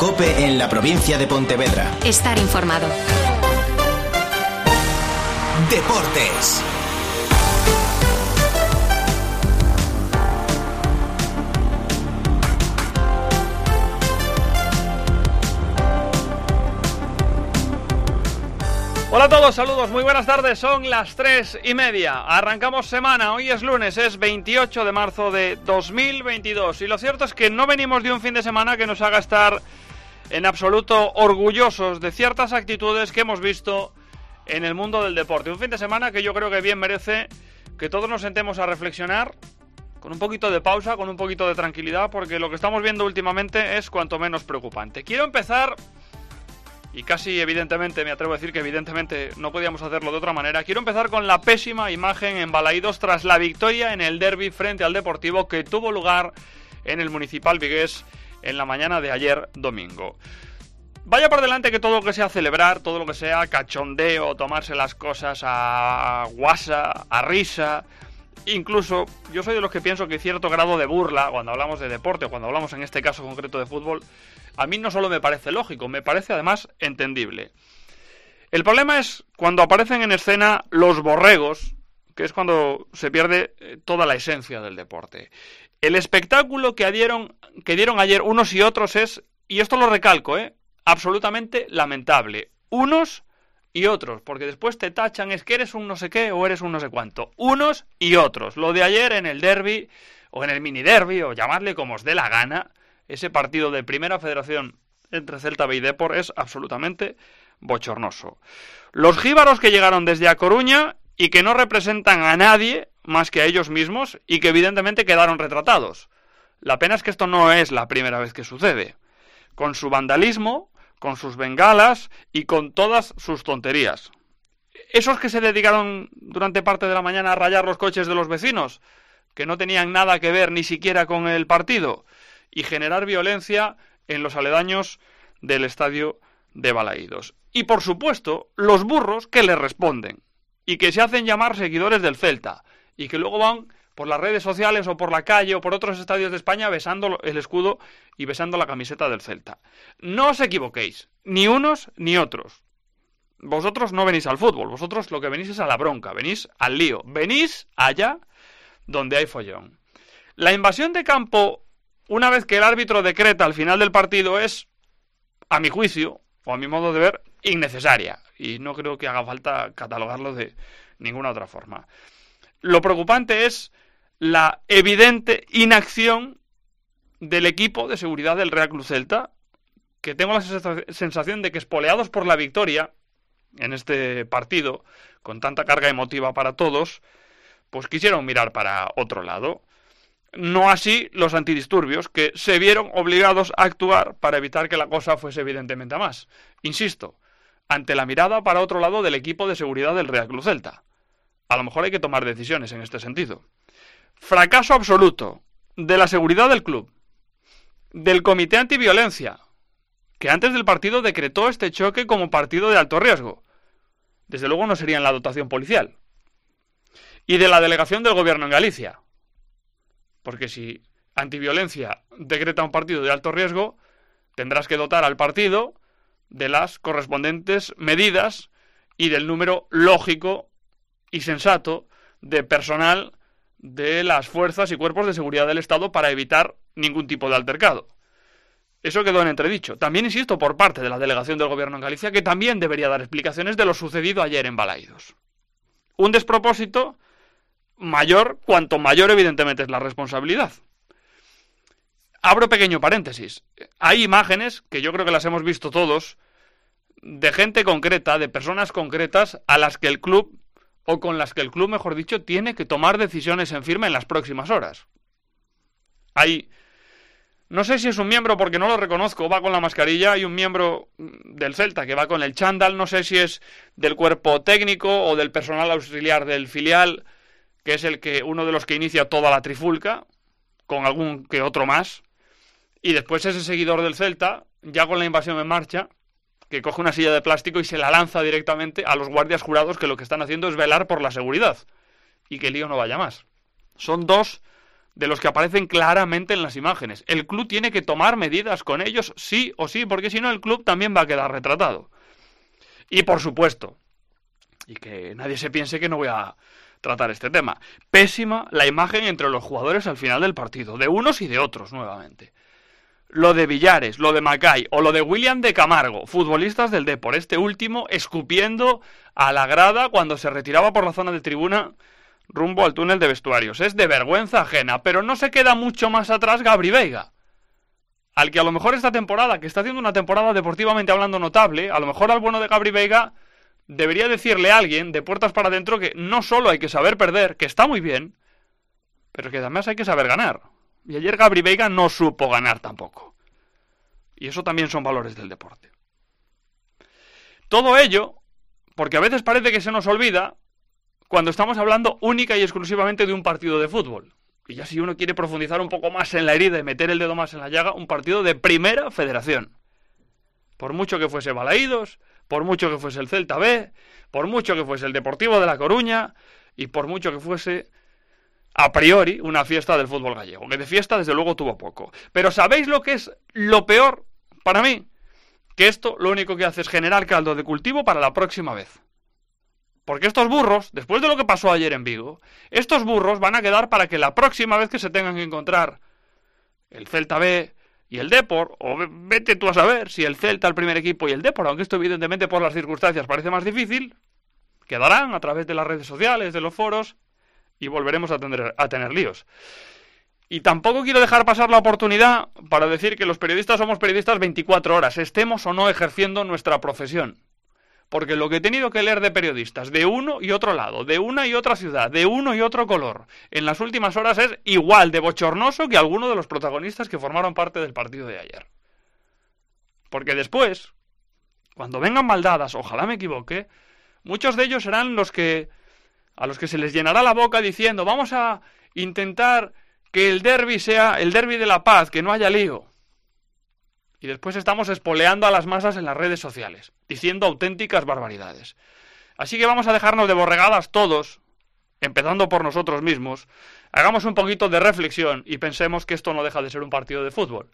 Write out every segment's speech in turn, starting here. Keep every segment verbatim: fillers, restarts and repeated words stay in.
COPE en la provincia de Pontevedra. Estar informado. Deportes. Hola a todos, saludos, muy buenas tardes, son las tres y media, arrancamos semana, hoy es lunes, es veintiocho de marzo de dos mil veintidós y lo cierto es que no venimos de un fin de semana que nos haga estar en absoluto orgullosos de ciertas actitudes que hemos visto en el mundo del deporte, un fin de semana que yo creo que bien merece que todos nos sentemos a reflexionar con un poquito de pausa, con un poquito de tranquilidad, porque lo que estamos viendo últimamente es cuanto menos preocupante. Quiero empezar... Y casi evidentemente, me atrevo a decir que evidentemente no podíamos hacerlo de otra manera. Quiero empezar con la pésima imagen en Balaídos tras la victoria en el derbi frente al Deportivo que tuvo lugar en el Municipal Vigués en la mañana de ayer domingo. Vaya por delante que todo lo que sea celebrar, todo lo que sea cachondeo, tomarse las cosas a guasa, a risa... Incluso yo soy de los que pienso que cierto grado de burla, cuando hablamos de deporte, cuando hablamos en este caso concreto de fútbol, a mí no solo me parece lógico, me parece además entendible. El problema es cuando aparecen en escena los borregos, que es cuando se pierde toda la esencia del deporte. El espectáculo que dieron, que dieron ayer unos y otros es, y esto lo recalco, ¿eh? absolutamente lamentable. Unos y otros, porque después te tachan, es que eres un no sé qué o eres un no sé cuánto. Unos y otros. Lo de ayer en el derbi, o en el mini derbi, o llamadle como os dé la gana, ese partido de Primera Federación entre Celta B y Depor es absolutamente bochornoso. Los jíbaros que llegaron desde A Coruña y que no representan a nadie más que a ellos mismos y que evidentemente quedaron retratados. La pena es que esto no es la primera vez que sucede. Con su vandalismo, con sus bengalas y con todas sus tonterías. Esos que se dedicaron durante parte de la mañana a rayar los coches de los vecinos, que no tenían nada que ver ni siquiera con el partido, y generar violencia en los aledaños del estadio de Balaídos. Y por supuesto, los burros que les responden, y que se hacen llamar seguidores del Celta, y que luego van por las redes sociales o por la calle o por otros estadios de España besando el escudo y besando la camiseta del Celta. No os equivoquéis, ni unos ni otros. Vosotros no venís al fútbol, vosotros lo que venís es a la bronca, venís al lío, venís allá donde hay follón. La invasión de campo, una vez que el árbitro decreta al final del partido, es, a mi juicio, o a mi modo de ver, innecesaria. Y no creo que haga falta catalogarlo de ninguna otra forma. Lo preocupante es la evidente inacción del equipo de seguridad del Real Club Celta, que tengo la sensación de que, espoleados por la victoria en este partido, con tanta carga emotiva para todos, pues quisieron mirar para otro lado. No así los antidisturbios, que se vieron obligados a actuar para evitar que la cosa fuese evidentemente a más. Insisto, ante la mirada para otro lado del equipo de seguridad del Real Club Celta. A lo mejor hay que tomar decisiones en este sentido. Fracaso absoluto de la seguridad del club, del Comité Antiviolencia, que antes del partido decretó este choque como partido de alto riesgo. Desde luego no sería en la dotación policial. Y de la delegación del gobierno en Galicia. Porque si Antiviolencia decreta un partido de alto riesgo, tendrás que dotar al partido de las correspondientes medidas y del número lógico y sensato de personal de las fuerzas y cuerpos de seguridad del Estado para evitar ningún tipo de altercado. Eso quedó en entredicho. También insisto por parte de la delegación del gobierno en Galicia, que también debería dar explicaciones de lo sucedido ayer en Balaídos. Un despropósito mayor, cuanto mayor evidentemente es la responsabilidad. Abro pequeño paréntesis. Hay imágenes, que yo creo que las hemos visto todos, de gente concreta, de personas concretas a las que el club, o con las que el club, mejor dicho, tiene que tomar decisiones en firme en las próximas horas. Hay, no sé si es un miembro, porque no lo reconozco, va con la mascarilla, hay un miembro del Celta que va con el chándal, no sé si es del cuerpo técnico o del personal auxiliar del filial, que es el que uno de los que inicia toda la trifulca, con algún que otro más, y después ese seguidor del Celta, ya con la invasión en marcha, que coge una silla de plástico y se la lanza directamente a los guardias jurados, que lo que están haciendo es velar por la seguridad y que el lío no vaya más. Son dos de los que aparecen claramente en las imágenes. El club tiene que tomar medidas con ellos sí o sí, porque si no el club también va a quedar retratado. Y por supuesto, y que nadie se piense que no voy a tratar este tema, pésima la imagen entre los jugadores al final del partido, de unos y de otros nuevamente. Lo de Villares, lo de Macay o lo de William de Camargo, futbolistas del Depor, este último escupiendo a la grada cuando se retiraba por la zona de tribuna rumbo al túnel de vestuarios. Es de vergüenza ajena, pero no se queda mucho más atrás Gabri Veiga, al que a lo mejor esta temporada, que está haciendo una temporada deportivamente hablando notable, a lo mejor al bueno de Gabri Veiga debería decirle a alguien de puertas para adentro que no solo hay que saber perder, que está muy bien, pero que además hay que saber ganar. Y ayer Gabri Veiga no supo ganar tampoco. Y eso también son valores del deporte. Todo ello, porque a veces parece que se nos olvida cuando estamos hablando única y exclusivamente de un partido de fútbol. Y ya si uno quiere profundizar un poco más en la herida y meter el dedo más en la llaga, un partido de primera federación. Por mucho que fuese Balaídos, por mucho que fuese el Celta B, por mucho que fuese el Deportivo de La Coruña y por mucho que fuese, a priori, una fiesta del fútbol gallego, que de fiesta desde luego tuvo poco. Pero ¿sabéis lo que es lo peor para mí? Que esto lo único que hace es generar caldo de cultivo para la próxima vez. Porque estos burros, después de lo que pasó ayer en Vigo, estos burros van a quedar para que la próxima vez que se tengan que encontrar el Celta B y el Depor, o vete tú a saber si el Celta, el primer equipo, y el Depor, aunque esto evidentemente por las circunstancias parece más difícil, quedarán a través de las redes sociales, de los foros, y volveremos a tener, a tener líos. Y tampoco quiero dejar pasar la oportunidad para decir que los periodistas somos periodistas veinticuatro horas, estemos o no ejerciendo nuestra profesión. Porque lo que he tenido que leer de periodistas de uno y otro lado, de una y otra ciudad, de uno y otro color, en las últimas horas es igual de bochornoso que alguno de los protagonistas que formaron parte del partido de ayer. Porque después, cuando vengan maldadas, ojalá me equivoque, muchos de ellos serán los que, a los que se les llenará la boca diciendo vamos a intentar que el derbi sea el derbi de la paz, que no haya lío. Y después estamos espoleando a las masas en las redes sociales, diciendo auténticas barbaridades. Así que vamos a dejarnos de borregadas todos, empezando por nosotros mismos, hagamos un poquito de reflexión y pensemos que esto no deja de ser un partido de fútbol.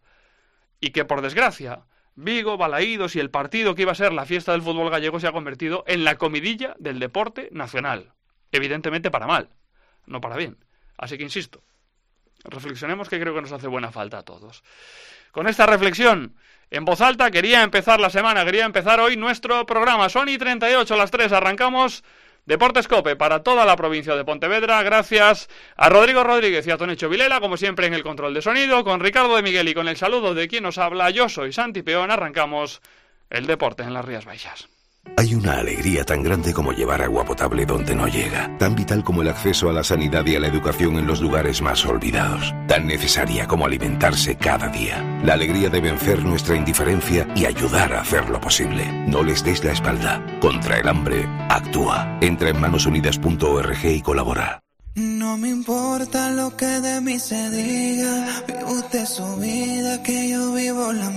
Y que, por desgracia, Vigo, Balaídos y el partido que iba a ser la fiesta del fútbol gallego se ha convertido en la comidilla del deporte nacional. Evidentemente para mal, no para bien. Así que insisto, reflexionemos, que creo que nos hace buena falta a todos. Con esta reflexión, en voz alta, quería empezar la semana, quería empezar hoy nuestro programa. Son y treinta y ocho a las tres, arrancamos Deportes Cope para toda la provincia de Pontevedra. Gracias a Rodrigo Rodríguez y a Tonecho Vilela, como siempre en el control de sonido, con Ricardo de Miguel y con el saludo de quien nos habla. Yo soy Santi Peón, arrancamos el deporte en las Rías Baixas. Hay una alegría tan grande como llevar agua potable donde no llega, tan vital como el acceso a la sanidad y a la educación en los lugares más olvidados, tan necesaria como alimentarse cada día. La alegría de vencer nuestra indiferencia y ayudar a hacerlo posible. No les des la espalda. Contra el hambre, actúa. Entra en manos unidas punto org y colabora. No me importa lo que de mí se diga, vive usted su vida, que yo vivo la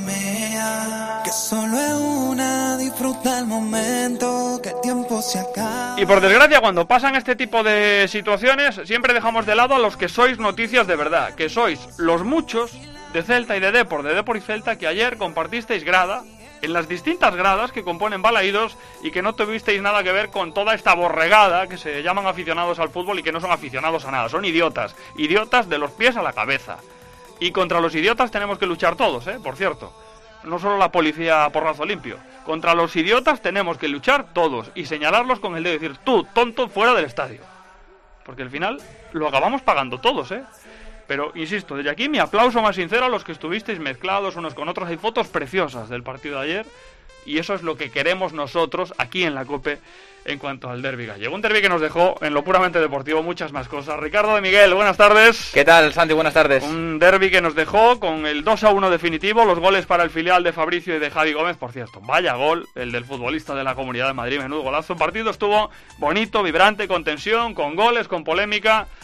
mía, que solo es una, disfruta el momento, que el tiempo se acaba. Y por desgracia, cuando pasan este tipo de situaciones, siempre dejamos de lado a los que sois noticias de verdad, que sois los muchos de Celta y de Depor, de Depor y Celta, que ayer compartisteis grada, en las distintas gradas que componen Balaídos, y que no tuvisteis nada que ver con toda esta borregada que se llaman aficionados al fútbol y que no son aficionados a nada, son idiotas, idiotas de los pies a la cabeza. Y contra los idiotas tenemos que luchar todos, ¿eh? Por cierto, no solo la policía a porrazo limpio, contra los idiotas tenemos que luchar todos y señalarlos con el dedo y decir, tú, tonto, fuera del estadio. Porque al final lo acabamos pagando todos, ¿eh? Pero, insisto, desde aquí mi aplauso más sincero a los que estuvisteis mezclados unos con otros. Hay fotos preciosas del partido de ayer y eso es lo que queremos nosotros aquí en la COPE en cuanto al derbi gallego. Un derbi que nos dejó en lo puramente deportivo muchas más cosas. Ricardo de Miguel, buenas tardes. ¿Qué tal, Santi? Buenas tardes. Un derbi que nos dejó con el dos a uno definitivo, los goles para el filial de Fabricio y de Javi Gómez. Por cierto, vaya gol el del futbolista de la Comunidad de Madrid, menudo golazo. El partido estuvo bonito, vibrante, con tensión, con goles, con polémica.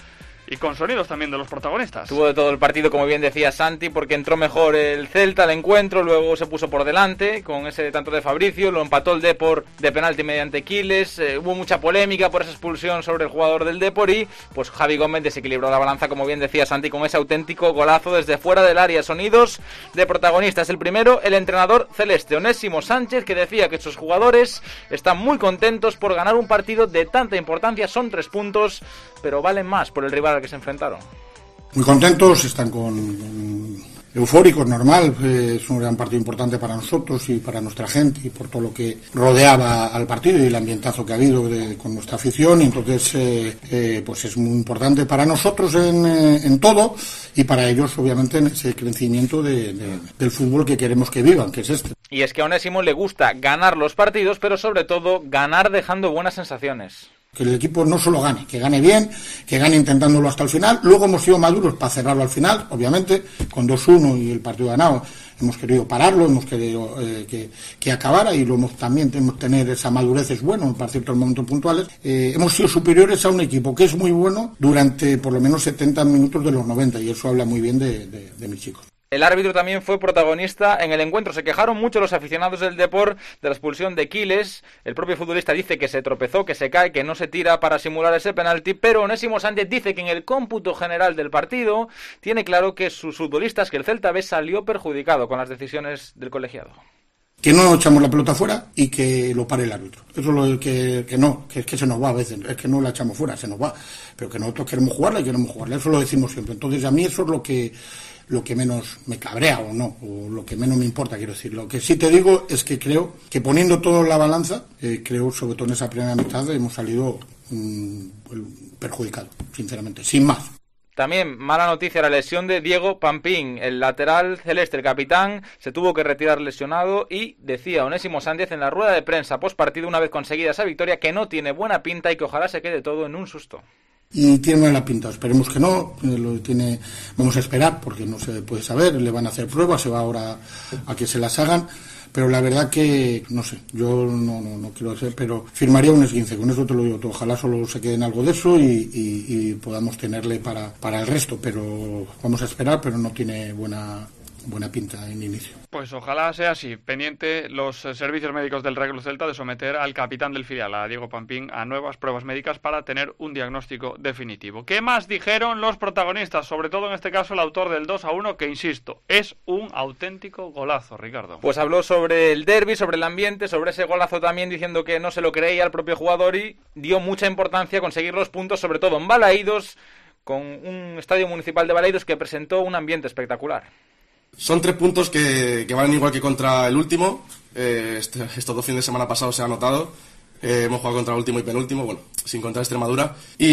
y con sonidos también de los protagonistas. Tuvo de todo el partido, como bien decía Santi, porque entró mejor el Celta al encuentro, luego se puso por delante con ese tanto de Fabricio, lo empató el Depor de penalti mediante Quiles, eh, hubo mucha polémica por esa expulsión sobre el jugador del Depor y pues Javi Gómez desequilibró la balanza, como bien decía Santi, con ese auténtico golazo desde fuera del área. Sonidos de protagonistas. El primero, el entrenador celeste, Onésimo Sánchez, que decía que sus jugadores están muy contentos por ganar un partido de tanta importancia. Son tres puntos, pero valen más por el rival al que se enfrentaron. Muy contentos, están con, con eufóricos, normal, es un gran partido importante para nosotros y para nuestra gente y por todo lo que rodeaba al partido y el ambientazo que ha habido de, con nuestra afición, y entonces eh, eh, pues es muy importante para nosotros en, eh, en todo y para ellos obviamente en ese crecimiento de, de, del fútbol que queremos que vivan, que es este. Y es que a Onésimo le gusta ganar los partidos, pero sobre todo ganar dejando buenas sensaciones. Que el equipo no solo gane, que gane bien, que gane intentándolo hasta el final. Luego hemos sido maduros para cerrarlo al final, obviamente, con dos uno y el partido ganado. Hemos querido pararlo, hemos querido eh, que, que acabara y lo hemos, también tenemos que tener esa madurez, es bueno para ciertos momentos puntuales. Eh, hemos sido superiores a un equipo que es muy bueno durante por lo menos setenta minutos de los noventa y eso habla muy bien de, de, de mis chicos. El árbitro también fue protagonista en el encuentro. Se quejaron mucho los aficionados del Depor de la expulsión de Quiles. El propio futbolista dice que se tropezó, que se cae, que no se tira para simular ese penalti, pero Onésimo Sánchez dice que en el cómputo general del partido tiene claro que sus futbolistas, que el Celta B salió perjudicado con las decisiones del colegiado. Que no echamos la pelota fuera y que lo pare el árbitro. Eso es lo que, que no, que es que se nos va a veces, es que no la echamos fuera, se nos va. Pero que nosotros queremos jugarla y queremos jugarla, eso lo decimos siempre. Entonces a mí eso es lo que lo que menos me cabrea o no, o lo que menos me importa, quiero decir. Lo que sí te digo es que creo que poniendo todo en la balanza, eh, creo, sobre todo en esa primera mitad, hemos salido mmm, perjudicados, sinceramente, sin más. También mala noticia, la lesión de Diego Pampín, el lateral celeste, el capitán, se tuvo que retirar lesionado y decía Onésimo Sánchez en la rueda de prensa post partido, una vez conseguida esa victoria, que no tiene buena pinta y que ojalá se quede todo en un susto. Y tiene buena pinta, esperemos que no, lo tiene, vamos a esperar porque no se puede saber, le van a hacer pruebas, se va ahora a que se las hagan, pero la verdad que, no sé, yo no, no, no quiero hacer, pero firmaría un esguince, con eso te lo digo todo, ojalá solo se quede en algo de eso y, y, y podamos tenerle para, para el resto, pero vamos a esperar, pero no tiene buena... buena pinta en inicio. Pues ojalá sea así. Pendiente los eh, servicios médicos del Real Club Celta de someter al capitán del filial, a Diego Pampín, a nuevas pruebas médicas para tener un diagnóstico definitivo. ¿Qué más dijeron los protagonistas? Sobre todo en este caso el autor del dos a uno, que insisto, es un auténtico golazo, Ricardo. Pues habló sobre el derbi, sobre el ambiente, sobre ese golazo también, diciendo que no se lo creía el propio jugador y dio mucha importancia a conseguir los puntos, sobre todo en Balaídos, con un estadio municipal de Balaídos que presentó un ambiente espectacular. Son tres puntos que, que valen igual que contra el último. Eh, este, estos dos fines de semana pasados se ha notado. Eh, hemos jugado contra el último y penúltimo, bueno, sin contar Extremadura.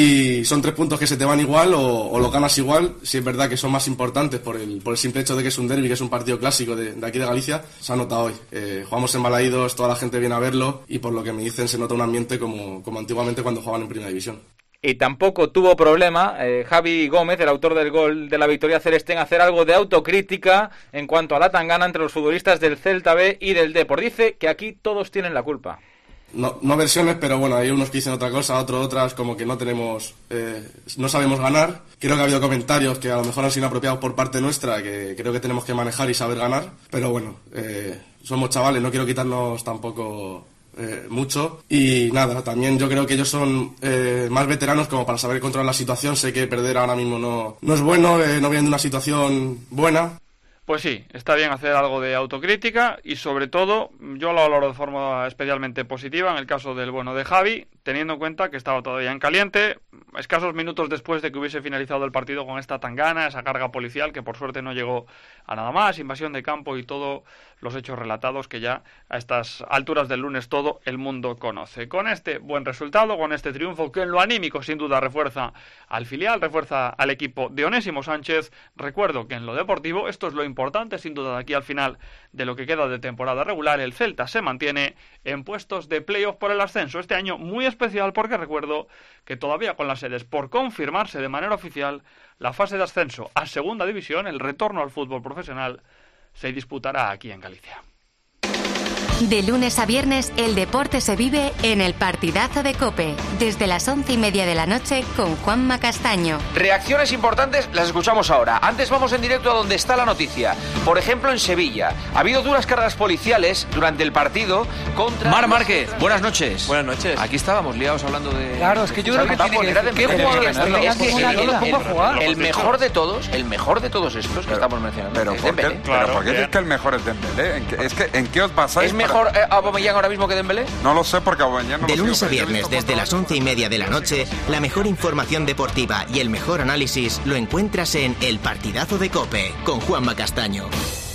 Y son tres puntos que se te van igual o, o lo ganas igual. Si es verdad que son más importantes por el, por el simple hecho de que es un derbi, que es un partido clásico de, de aquí de Galicia. Se ha notado hoy. Eh, jugamos en Balaídos, toda la gente viene a verlo y por lo que me dicen se nota un ambiente como, como antiguamente cuando jugaban en Primera División. Y tampoco tuvo problema eh, Javi Gómez, el autor del gol de la victoria celeste, en hacer algo de autocrítica en cuanto a la tangana entre los futbolistas del Celta B y del Depor. Dice que aquí todos tienen la culpa. No, no versiones, pero bueno, hay unos que dicen otra cosa, otros otras, como que no tenemos, eh, no sabemos ganar. Creo que ha habido comentarios que a lo mejor han sido inapropiados por parte nuestra, que creo que tenemos que manejar y saber ganar. Pero bueno, eh, somos chavales, no quiero quitarnos tampoco... Eh, mucho y nada, también yo creo que ellos son eh, más veteranos como para saber controlar la situación. Sé que perder ahora mismo no, no es bueno, eh, no viene de una situación buena. Pues sí, está bien hacer algo de autocrítica y sobre todo, yo lo valoro de forma especialmente positiva en el caso del bueno de Javi, teniendo en cuenta que estaba todavía en caliente, escasos minutos después de que hubiese finalizado el partido con esta tangana, esa carga policial que por suerte no llegó a nada más, invasión de campo y todos los hechos relatados que ya a estas alturas del lunes todo el mundo conoce. Con este buen resultado, con este triunfo que en lo anímico sin duda refuerza al filial, refuerza al equipo de Onésimo Sánchez, recuerdo que en lo deportivo esto es lo importante sin duda de aquí al final de lo que queda de temporada regular. El Celta se mantiene en puestos de playoff por el ascenso, este año muy especial porque recuerdo que todavía con las sedes por confirmarse de manera oficial, la fase de ascenso a segunda división, el retorno al fútbol profesional, se disputará aquí en Galicia. De lunes a viernes, el deporte se vive en el partidazo de COPE, desde las once y media de la noche con Juanma Castaño. Reacciones importantes las escuchamos ahora. Antes vamos en directo a donde está la noticia. Por ejemplo, en Sevilla. Ha habido duras cargas policiales durante el partido contra... Mar Márquez, buenas noches. Buenas noches. Aquí estábamos liados hablando de... Claro, es que yo creo que tiene que decir... ¿Qué jugadores es que no los pongo a jugar? El mejor de todos, el mejor de todos estos que estamos mencionando Pero es ¿por qué, Dembélé. pero ¿por qué dices que el mejor es Dembélé? ¿En qué, es que, ¿en qué os basáis? ¿Es mejor eh, Aubameyang ahora mismo que Dembélé? No lo sé porque Aubameyang no De lo lunes sigo, a viernes, desde las once y media de la noche, la mejor información deportiva y el mejor análisis lo encuentras en El Partidazo de COPE, con Juanma Castaño.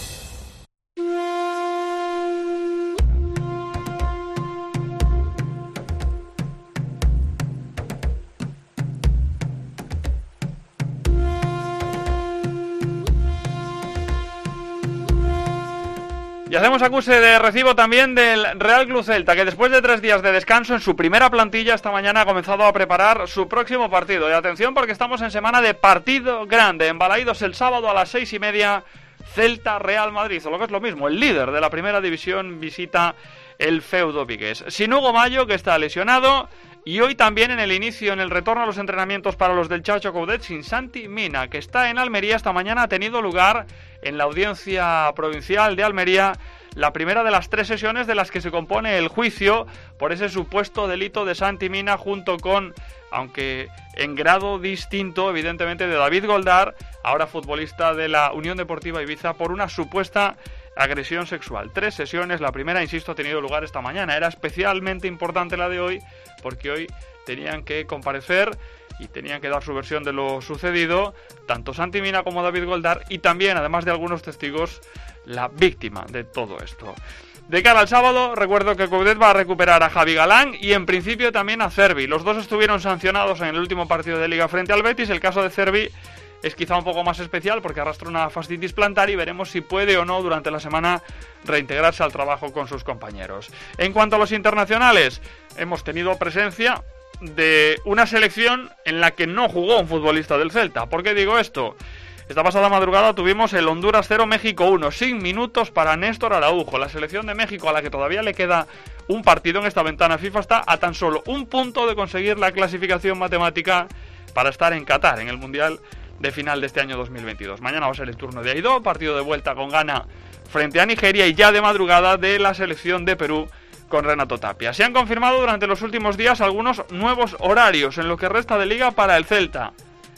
Y hacemos acuse de recibo también del Real Club Celta, que después de tres días de descanso en su primera plantilla esta mañana ha comenzado a preparar su próximo partido. Y atención porque estamos en semana de partido grande, en Balaídos el sábado a las seis y media, Celta-Real Madrid, o lo que es lo mismo, el líder de la primera división visita el feudo vigués. Sin Hugo Mayo, que está lesionado, y hoy también en el inicio, en el retorno a los entrenamientos para los del Chacho Coudet, sin Santi Mina, que está en Almería. Esta mañana ha tenido lugar en la audiencia provincial de Almería la primera de las tres sesiones de las que se compone el juicio por ese supuesto delito de Santi Mina, junto con, aunque en grado distinto, evidentemente, de David Goldar, ahora futbolista de la Unión Deportiva Ibiza, por una supuesta agresión sexual. Tres sesiones, la primera, insisto, ha tenido lugar esta mañana. Era especialmente importante la de hoy porque hoy tenían que comparecer y tenían que dar su versión de lo sucedido tanto Santi Mina como David Goldar, y también, además de algunos testigos, la víctima de todo esto. De cara al sábado, recuerdo que Coudet va a recuperar a Javi Galán y en principio también a Cervi. Los dos estuvieron sancionados en el último partido de Liga frente al Betis. El caso de Cervi es quizá un poco más especial porque arrastra una fascitis plantar y veremos si puede o no durante la semana reintegrarse al trabajo con sus compañeros. En cuanto a los internacionales, hemos tenido presencia de una selección en la que no jugó un futbolista del Celta. ¿Por qué digo esto? Esta pasada madrugada tuvimos el Honduras cero, México uno, sin minutos para Néstor Araujo. La selección de México, a la que todavía le queda un partido en esta ventana FIFA, está a tan solo un punto de conseguir la clasificación matemática para estar en Qatar, en el Mundial de final de este año dos mil veintidós. Mañana va a ser el turno de Aidó, partido de vuelta con Ghana frente a Nigeria, y ya de madrugada de la selección de Perú con Renato Tapia. Se han confirmado durante los últimos días algunos nuevos horarios en lo que resta de liga para el Celta.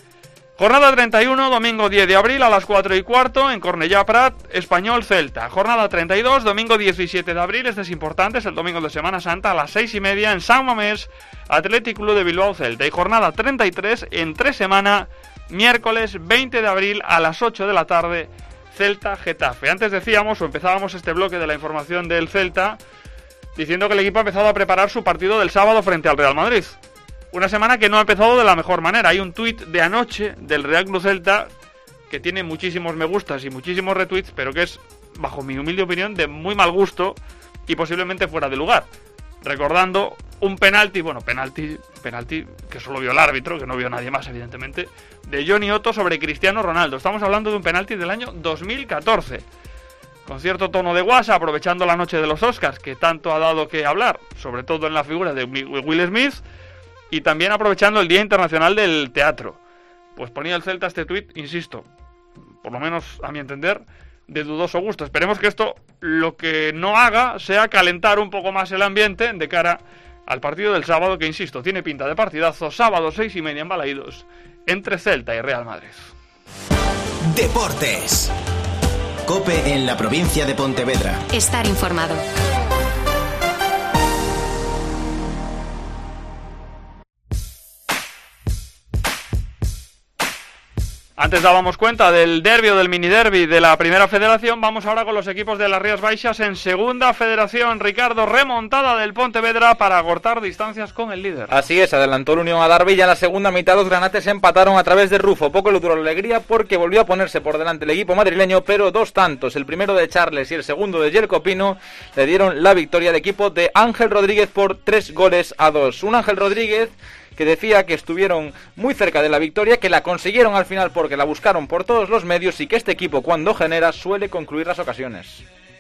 Jornada treinta y uno, domingo diez de abril a las cuatro y cuarto en Cornellá Prat, Español Celta. Jornada treinta y dos, domingo diecisiete de abril, este es importante, es el domingo de Semana Santa, a las seis y media en San Mamés, Athletic Club de Bilbao Celta. Y jornada treinta y tres, en tres semanas, miércoles veinte de abril a las ocho de la tarde, Celta Getafe. Antes decíamos, o empezábamos este bloque de la información del Celta, diciendo que el equipo ha empezado a preparar su partido del sábado frente al Real Madrid. Una semana que no ha empezado de la mejor manera. Hay un tuit de anoche del Real Club Celta que tiene muchísimos me gustas y muchísimos retweets, pero que es, bajo mi humilde opinión, de muy mal gusto y posiblemente fuera de lugar. Recordando un penalti, bueno, penalti, penalti que solo vio el árbitro, que no vio nadie más, evidentemente, de Johnny Otto sobre Cristiano Ronaldo. Estamos hablando de un penalti del año dos mil catorce. Con cierto tono de guasa, aprovechando la noche de los Oscars, que tanto ha dado que hablar, sobre todo en la figura de Will Smith, y también aprovechando el Día Internacional del Teatro. Pues ponía el Celta este tuit, insisto, por lo menos a mi entender, de dudoso gusto. Esperemos que esto lo que no haga sea calentar un poco más el ambiente de cara al partido del sábado, que insisto, tiene pinta de partidazo. Sábado seis y media en Balaídos, entre Celta y Real Madrid. Deportes. COPE en la provincia de Pontevedra. Estar informado. Antes dábamos cuenta del derbi o del mini derbi de la Primera Federación. Vamos ahora con los equipos de las Rías Baixas en Segunda Federación. Ricardo, remontada del Pontevedra para acortar distancias con el líder. Así es, adelantó el Unión a Darby. En la segunda mitad los granates empataron a través de Rufo. Poco le duró la alegría porque volvió a ponerse por delante el equipo madrileño, pero dos tantos, el primero de Charles y el segundo de Jelko Pino, le dieron la victoria al equipo de Ángel Rodríguez por tres goles a dos. Un Ángel Rodríguez que decía que estuvieron muy cerca de la victoria, que la consiguieron al final porque la buscaron por todos los medios y que este equipo, cuando genera, suele concluir las ocasiones.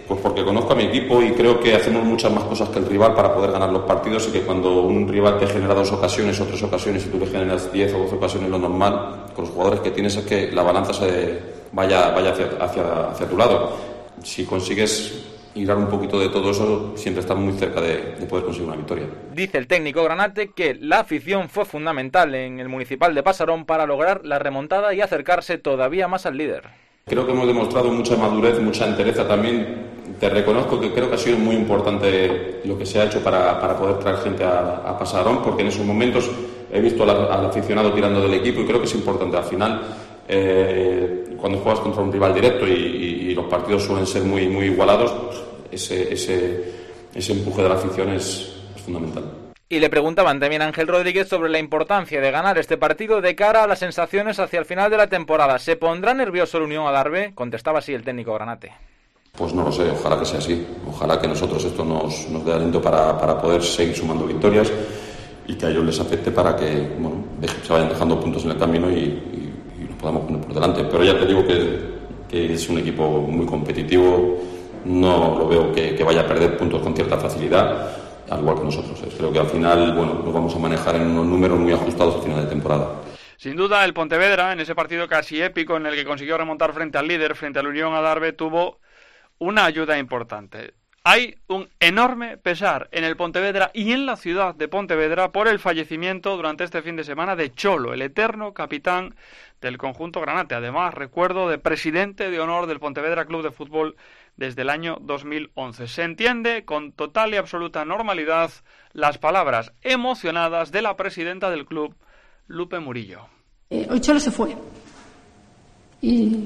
Pues porque conozco a mi equipo y creo que hacemos muchas más cosas que el rival para poder ganar los partidos, y que cuando un rival te genera dos ocasiones o tres ocasiones y tú le generas diez o doce ocasiones, lo normal con los jugadores que tienes es que la balanza se vaya, vaya hacia, hacia, hacia tu lado. Si consigues hilar un poquito de todo eso, siempre estás muy cerca de, de poder conseguir una victoria. Dice el técnico granate que la afición fue fundamental en el Municipal de Pasarón para lograr la remontada y acercarse todavía más al líder. Creo que hemos demostrado mucha madurez, mucha entereza también. Te reconozco que creo que ha sido muy importante lo que se ha hecho para, para poder traer gente a, a Pasarón, porque en esos momentos he visto al, al aficionado tirando del equipo y creo que es importante. Al final, eh, cuando juegas contra un rival directo y, y, y los partidos suelen ser muy, muy igualados, pues ese, ese, ese empuje de la afición es, es fundamental. Y le preguntaban también a Ángel Rodríguez sobre la importancia de ganar este partido de cara a las sensaciones hacia el final de la temporada. ¿Se pondrá nervioso el Unión Adarve? Contestaba así el técnico granate. Pues no lo sé, ojalá que sea así. Ojalá que nosotros esto nos, nos dé aliento para, para poder seguir sumando victorias y que a ellos les afecte para que bueno, se vayan dejando puntos en el camino y, y, y nos podamos poner por delante. Pero ya te digo que, que es un equipo muy competitivo, no lo veo que, que vaya a perder puntos con cierta facilidad, al igual que nosotros. Creo que al final bueno, nos vamos a manejar en unos números muy ajustados al final de temporada. Sin duda, el Pontevedra, en ese partido casi épico en el que consiguió remontar frente al líder, frente al Unión Adarve, tuvo una ayuda importante. Hay un enorme pesar en el Pontevedra y en la ciudad de Pontevedra por el fallecimiento durante este fin de semana de Cholo, el eterno capitán del conjunto granate. Además, recuerdo de presidente de honor del Pontevedra Club de Fútbol desde el año dos mil once. Se entiende con total y absoluta normalidad las palabras emocionadas de la presidenta del club, Lupe Murillo. Eh, hoy Cholo se fue. Y...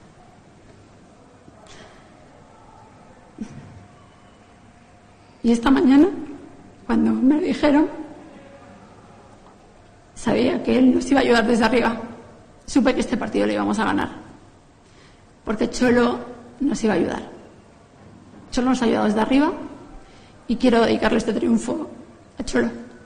Y esta mañana, cuando me lo dijeron, sabía que él nos iba a ayudar desde arriba. Supe que este partido lo íbamos a ganar. Porque Cholo nos iba a ayudar. Cholo nos ha ayudado desde arriba y quiero dedicarle este triunfo a Cholo.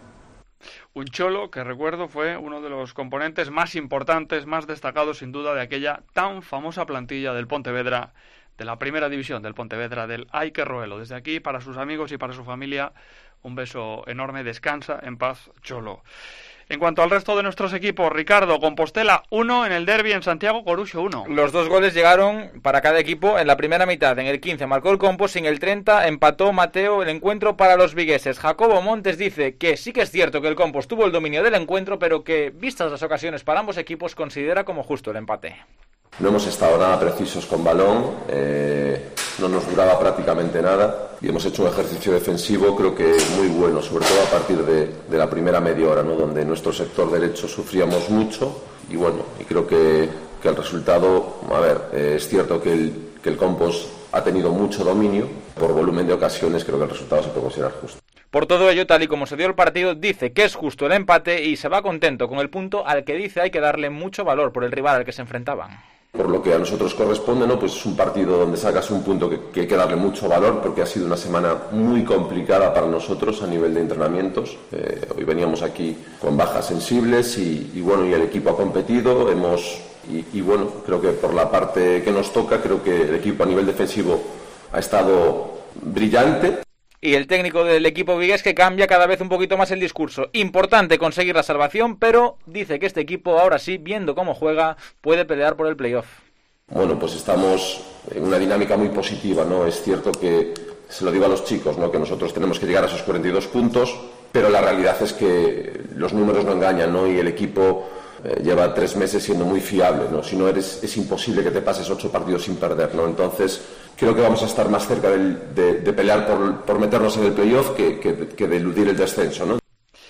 Un Cholo que, recuerdo, fue uno de los componentes más importantes, más destacados sin duda de aquella tan famosa plantilla del Pontevedra, de la primera división del Pontevedra, del Ay que Roelo. Desde aquí, para sus amigos y para su familia, un beso enorme. Descansa en paz, Cholo. En cuanto al resto de nuestros equipos, Ricardo, Compostela uno en el derbi en Santiago, Coruxo uno. Los dos goles llegaron para cada equipo en la primera mitad. En el quince marcó el Compos y en el treinta empató Mateo el encuentro para los vigueses. Jacobo Montes dice que sí que es cierto que el Compos tuvo el dominio del encuentro, pero que, vistas las ocasiones para ambos equipos, considera como justo el empate. No hemos estado nada precisos con balón, eh, no nos duraba prácticamente nada y hemos hecho un ejercicio defensivo creo que muy bueno, sobre todo a partir de, de la primera media hora, ¿no? Donde nuestro sector derecho sufríamos mucho y bueno, y creo que, que el resultado, a ver, eh, es cierto que el, que el Compos ha tenido mucho dominio, por volumen de ocasiones creo que el resultado se puede considerar justo. Por todo ello, tal y como se dio el partido, dice que es justo el empate y se va contento con el punto al que dice hay que darle mucho valor por el rival al que se enfrentaban. Por lo que a nosotros corresponde, ¿no? Pues es un partido donde sacas un punto que, que hay que darle mucho valor porque ha sido una semana muy complicada para nosotros a nivel de entrenamientos. Eh, hoy veníamos aquí con bajas sensibles y, y bueno, y el equipo ha competido, hemos y, y bueno, creo que por la parte que nos toca, creo que el equipo a nivel defensivo ha estado brillante. Y el técnico del equipo vigués que cambia cada vez un poquito más el discurso. Importante conseguir la salvación, pero dice que este equipo ahora sí, viendo cómo juega, puede pelear por el playoff. Bueno, pues estamos en una dinámica muy positiva, ¿no? Es cierto que, se lo digo a los chicos, ¿no? Que nosotros tenemos que llegar a esos cuarenta y dos puntos, pero la realidad es que los números no engañan, ¿no? Y el equipo eh, lleva tres meses siendo muy fiable, ¿no? Si no eres, es imposible que te pases ocho partidos sin perder, ¿no? Entonces, creo que vamos a estar más cerca del, de, de pelear por, por meternos en el playoff que, que, que de eludir el descenso, ¿no?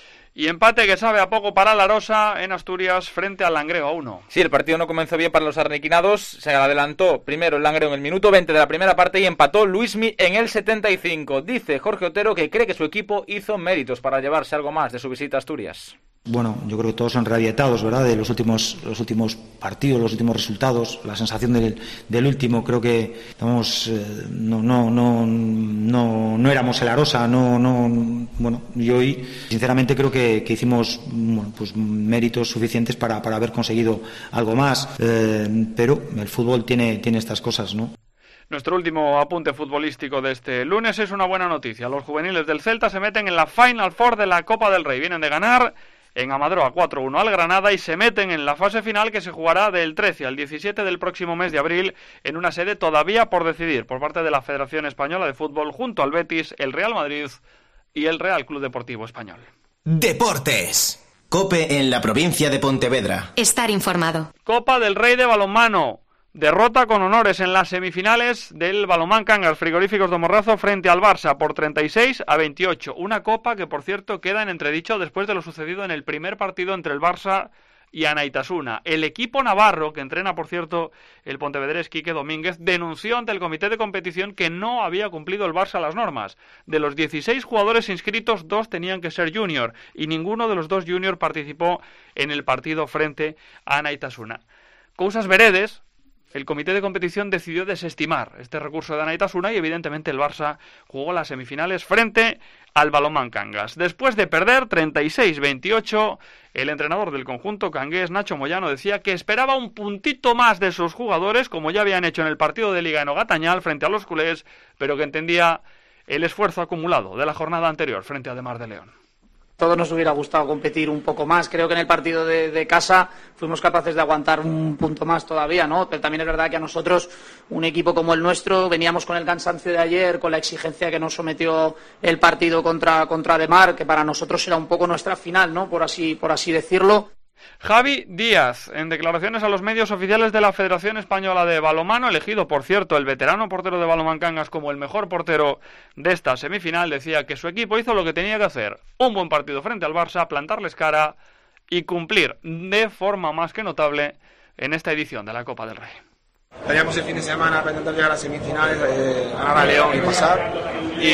Y empate que sabe a poco para la Rosa en Asturias frente al Langreo a uno. Sí, el partido no comenzó bien para los arlequinados. Se adelantó primero el Langreo en el minuto veinte de la primera parte y empató Luismi en el setenta y cinco. Dice Jorge Otero que cree que su equipo hizo méritos para llevarse algo más de su visita a Asturias. Bueno, yo creo que todos son readietados, ¿verdad?, de los últimos los últimos partidos, los últimos resultados, la sensación del, del último. Creo que estamos, eh, no, no, no, no, no éramos el Arosa, no, no, bueno, y hoy, sinceramente, creo que, que hicimos, bueno, pues méritos suficientes para, para haber conseguido algo más, eh, pero el fútbol tiene, tiene estas cosas, ¿no? Nuestro último apunte futbolístico de este lunes es una buena noticia. Los juveniles del Celta se meten en la Final Four de la Copa del Rey. Vienen de ganar en Amadroa cuatro uno al Granada y se meten en la fase final que se jugará del trece al diecisiete del próximo mes de abril en una sede todavía por decidir por parte de la Federación Española de Fútbol junto al Betis, el Real Madrid y el Real Club Deportivo Español. Deportes. COPE en la provincia de Pontevedra. Estar informado. Copa del Rey de balonmano. Derrota con honores en las semifinales del balonmán Cangas Frigoríficos de Morrazo frente al Barça por treinta y seis a veintiocho. Una copa que, por cierto, queda en entredicho después de lo sucedido en el primer partido entre el Barça y Anaitasuna. El equipo navarro, que entrena, por cierto, el pontevedrés Quique Domínguez, denunció ante el comité de competición que no había cumplido el Barça las normas. De los dieciséis jugadores inscritos, dos tenían que ser junior y ninguno de los dos junior participó en el partido frente a Anaitasuna. Cousas veredes. El comité de competición decidió desestimar este recurso de Anaitasuna y evidentemente el Barça jugó las semifinales frente al balonmán Cangas. Después de perder treinta y seis veintiocho, el entrenador del conjunto cangués, Nacho Moyano, decía que esperaba un puntito más de sus jugadores, como ya habían hecho en el partido de Liga en Ogatañal frente a los culés, pero que entendía el esfuerzo acumulado de la jornada anterior frente a Demar de León. Todos nos hubiera gustado competir un poco más. Creo que en el partido de, de casa fuimos capaces de aguantar un punto más todavía, ¿no? Pero también es verdad que a nosotros, un equipo como el nuestro, veníamos con el cansancio de ayer, con la exigencia que nos sometió el partido contra, contra Demar, que para nosotros era un poco nuestra final, ¿no? Por así, por así decirlo. Javi Díaz, en declaraciones a los medios oficiales de la Federación Española de Balonmano, elegido, por cierto, el veterano portero de Balonmán Cangas como el mejor portero de esta semifinal, decía que su equipo hizo lo que tenía que hacer, un buen partido frente al Barça, plantarles cara y cumplir de forma más que notable en esta edición de la Copa del Rey. Teníamos el fin de semana para intentar llegar a las semifinales, eh, ganar a León y pasar y,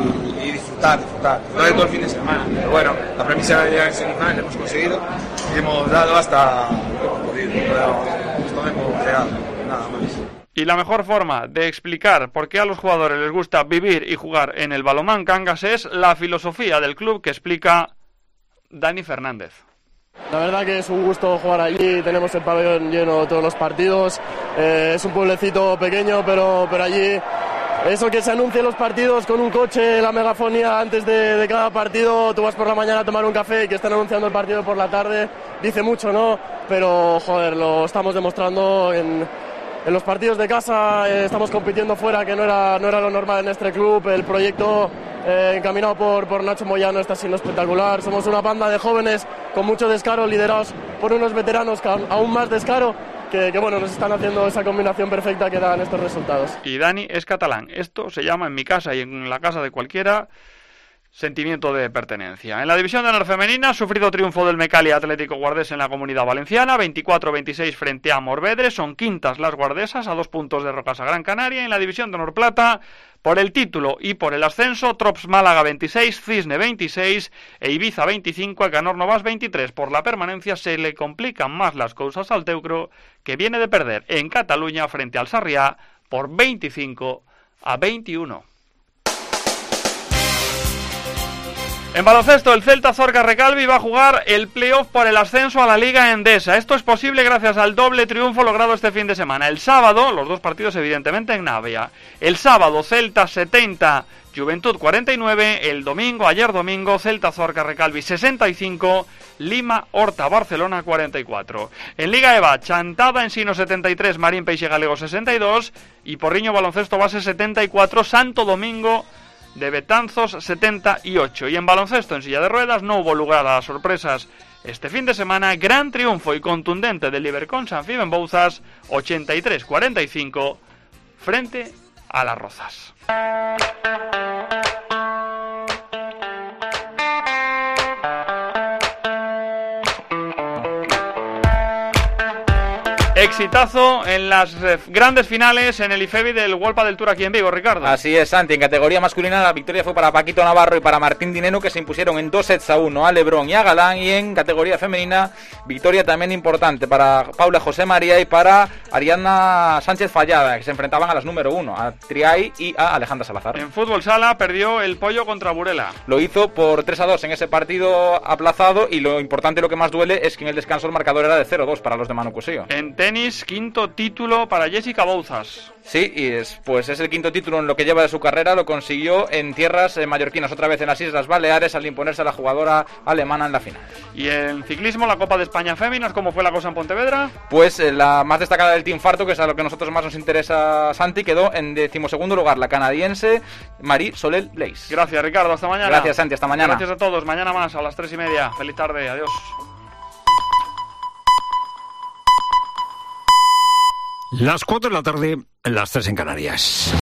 y disfrutar, disfrutar, no de todo el fin de semana. Pero bueno, la premisa de llegar a semifinales la hemos conseguido y hemos dado hasta lo que hemos podido, pero esto hemos llegado, nada más. Y la mejor forma de explicar por qué a los jugadores les gusta vivir y jugar en el balonmán Cangas es la filosofía del club que explica Dani Fernández. La verdad que es un gusto jugar allí, tenemos el pabellón lleno todos los partidos, eh, es un pueblecito pequeño, pero, pero allí eso que se anuncien los partidos con un coche, la megafonía antes de, de cada partido, tú vas por la mañana a tomar un café y que están anunciando el partido por la tarde, dice mucho, ¿no? Pero joder, lo estamos demostrando en, en los partidos de casa, eh, estamos compitiendo fuera, que no era, no era lo normal en este club, el proyecto eh, encaminado por, por Nacho Moyano está siendo espectacular, somos una banda de jóvenes con mucho descaro, liderados por unos veteranos con aún más descaro, que, que bueno, nos están haciendo esa combinación perfecta que dan estos resultados. Y Dani es catalán, esto se llama en mi casa y en la casa de cualquiera sentimiento de pertenencia. En la división de honor femenina, sufrido triunfo del Mecalia Atlético Guardés en la Comunidad Valenciana, veinticuatro veintiséis frente a Morvedre, son quintas las guardesas a dos puntos de Rocasa Gran Canaria. En la división de honor plata, por el título y por el ascenso, Trops Málaga veintiséis, Cisne veintiséis e Ibiza veinticinco, a Canor Novas veintitrés. Por la permanencia se le complican más las cosas al Teucro, que viene de perder en Cataluña frente al Sarriá por veinticinco a veintiuno. En baloncesto, el Celta Zorca Recalvi va a jugar el playoff por el ascenso a la Liga Endesa. Esto es posible gracias al doble triunfo logrado este fin de semana. El sábado, los dos partidos evidentemente en Navia. El sábado, Celta setenta, Juventud cuarenta y nueve. El domingo, ayer domingo, Celta Zorca Recalvi sesenta y cinco, Lima Horta Barcelona cuarenta y cuatro. En Liga E V A, Chantada Ensino setenta y tres, Marín Peixe Galego sesenta y dos y Porriño Baloncesto Base setenta y cuatro, Santo Domingo de Betanzos setenta y ocho. Y en baloncesto en silla de ruedas no hubo lugar a sorpresas este fin de semana. Gran triunfo y contundente del Ibercon Sanfib en Bouzas, ochenta y tres cuarenta y cinco frente a las Rozas. Exitazo en las eh, grandes finales en el IFEBI del World del Tour aquí en Vigo, Ricardo. Así es, Santi. En categoría masculina la victoria fue para Paquito Navarro y para Martín Dineno, que se impusieron en dos sets a uno a Lebrón y a Galán. Y en categoría femenina, victoria también importante para Paula José María y para Ariadna Sánchez Fallada, que se enfrentaban a las número uno, a Triay y a Alejandra Salazar. En fútbol sala perdió el Pollo contra Burela. Lo hizo por tres a dos en ese partido aplazado, y lo importante, lo que más duele, es que en el descanso el marcador era de cero dos para los de Manu Cosío. En tenis, quinto título para Jessica Bouzas. Sí, y es, pues es el quinto título en lo que lleva de su carrera, lo consiguió en tierras eh, mallorquinas, otra vez en las Islas Baleares, al imponerse a la jugadora alemana en la final. Y en ciclismo, la Copa de España Féminas, ¿cómo fue la cosa en Pontevedra? Pues eh, la más destacada del Team Farto, que es a lo que a nosotros más nos interesa, Santi, quedó en decimosegundo lugar la canadiense Marie Solel Blaise. Gracias, Ricardo, hasta mañana. Gracias, Santi, hasta mañana. Gracias a todos, mañana más a las tres y media. Feliz tarde, adiós. Las cuatro de la tarde, las tres en Canarias.